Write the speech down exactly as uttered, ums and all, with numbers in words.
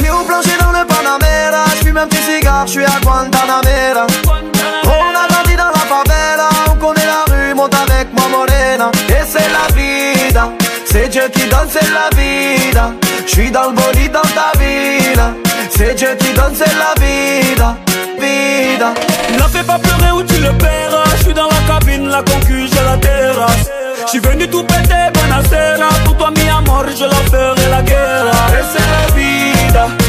ou plancher dans le Panamera. J'fume un petit cigare, j'suis à Guantanamera. On a grandi dans la favela, on connaît la rue, monte avec moi morena. Et c'est la vida, c'est Dieu qui donne, c'est la vida. J'suis dans le bolide dans ta ville, c'est Dieu qui donne, c'est la vida, vida. Ne fais pas pleurer ou tu le paieras. J'suis dans la cabine, la concu, j'ai la terrasse. J'suis venu tout péter, bonacera. Pour toi mi amor, je la ferai la guerre. Et c'est la vida,